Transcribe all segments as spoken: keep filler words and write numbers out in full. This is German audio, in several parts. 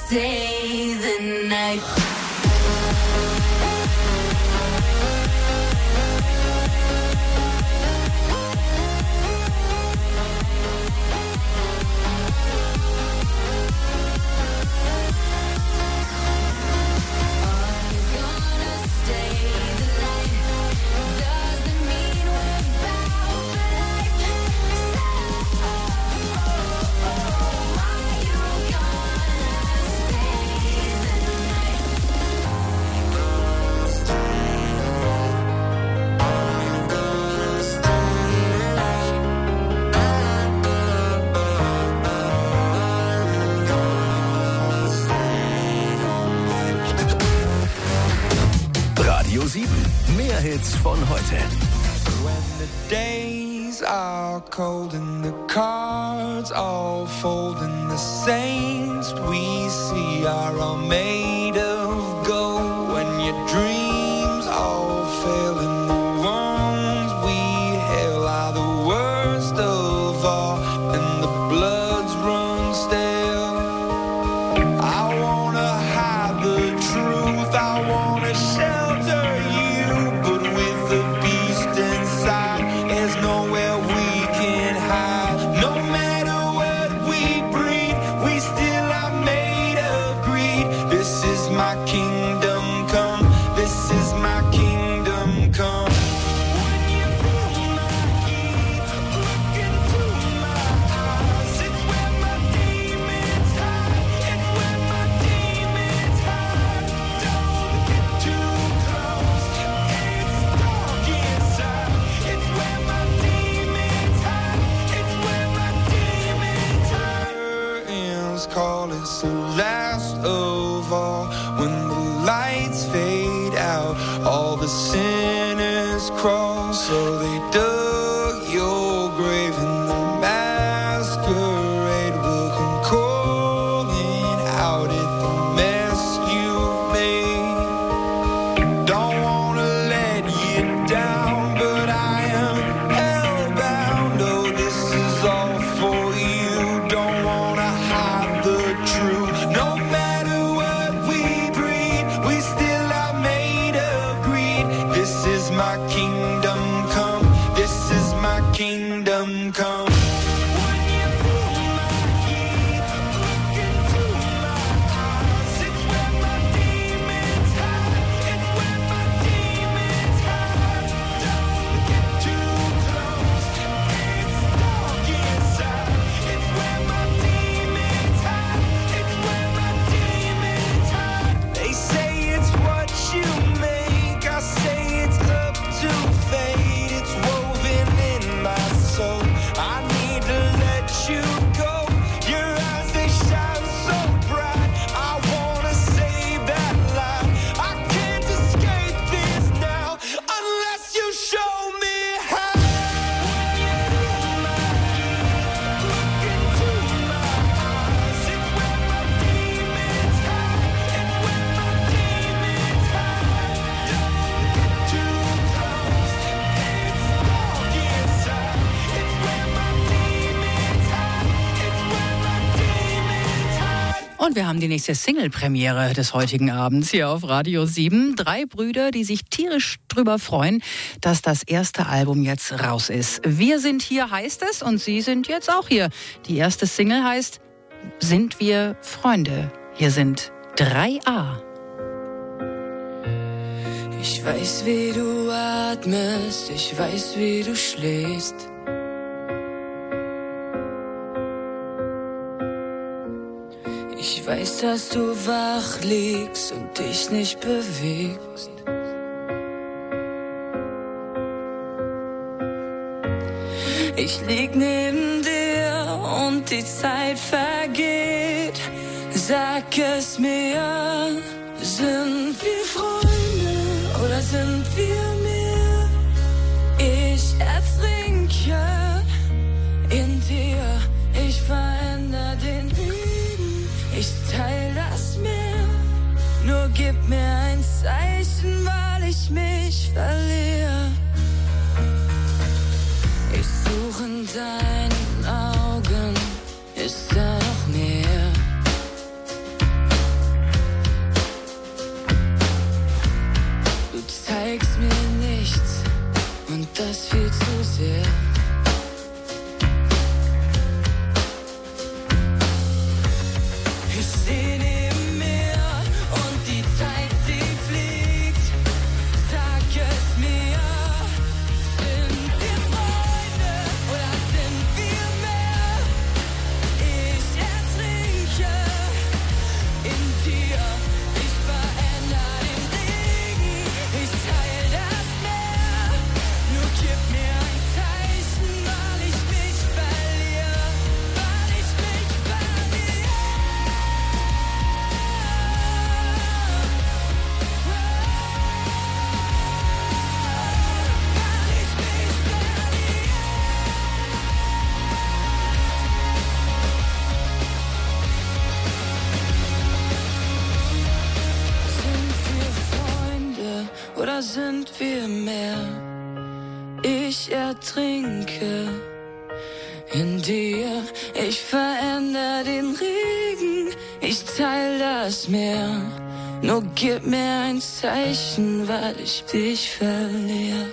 stay the night. Mehr Hits von heute. When the days are cold and the cards all fold and the saints we see are all made of gold. When your dreams all fail and the ones we hail are the worst of all and the bloods run stale. I wanna hide the truth, I wanna shelter you. Call is the last of all. When the lights fade out, all the sinners crawl. So they dug your grave and the masquerade will come calling out at the mess you've made. Don't wanna let you down, but I am hellbound. Oh, this is all for you. Don't wanna hide the truth. No matter what we breed, we still are made of greed. This is my kingdom come. This is my kingdom come. Und wir haben die nächste Single-Premiere des heutigen Abends hier auf Radio sieben. Drei Brüder, die sich tierisch drüber freuen, dass das erste Album jetzt raus ist. Wir sind hier, heißt es, und Sie sind jetzt auch hier. Die erste Single heißt Sind wir Freunde? Hier sind drei A. Ich weiß, wie du atmest, ich weiß, wie du schläfst. Ich weiß, dass du wach liegst und dich nicht bewegst. Ich lieg neben dir und die Zeit vergeht. Sag es mir, sind wir Freunde oder sind wir mehr? Ich ertrinke in dir, ich verändere den Leben, ich teil das Meer. Nur gib mir ein Zeichen, weil ich mich verliere. Ich suche in deinen Augen, ist da noch mehr? da sind wir mehr. Ich ertrinke in dir, ich veränder den Regen, ich teil das Meer. Nur gib mir ein Zeichen, weil ich dich verliere.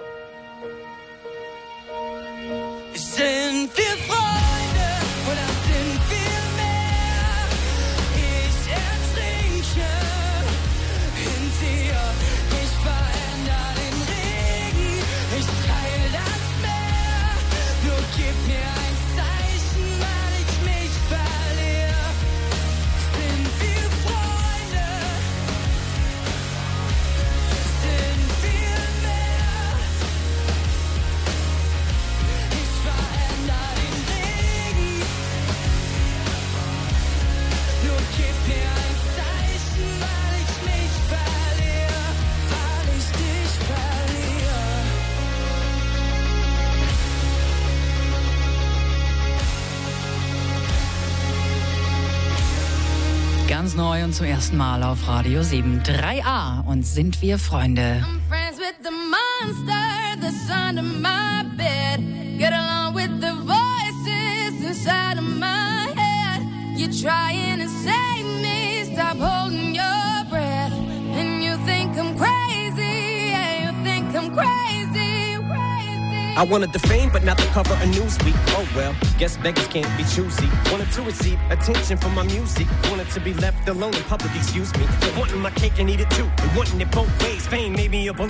Sind wir Freunde oder sind wir mehr? Ich ertrinke in dir, ich veränder den Regen, ich teil das Meer. Nur gib mir ein Zeichen, weil ich mich verliere. Sind wir Freunde? Sind wir mehr? Ich veränder den Regen. Nur gib mir ein Zeichen, weil ich mich verliere, weil ich dich verliere. Ganz neu und zum ersten Mal auf Radio sieben. drei a und sind wir Freunde. I'm friends with the monster that's under my bed. Get along with the voices inside of my head. You're trying to save me, stop holding your breath. And you think I'm crazy, yeah, you think I'm crazy, crazy. I wanted the fame, but not the cover of Newsweek. Oh well, guess beggars can't be choosy. Wanted to receive attention from my music. Wanted to be left alone in public, excuse me. But wanting my cake and eat it too. And wanting it both ways. Fame made me a bully.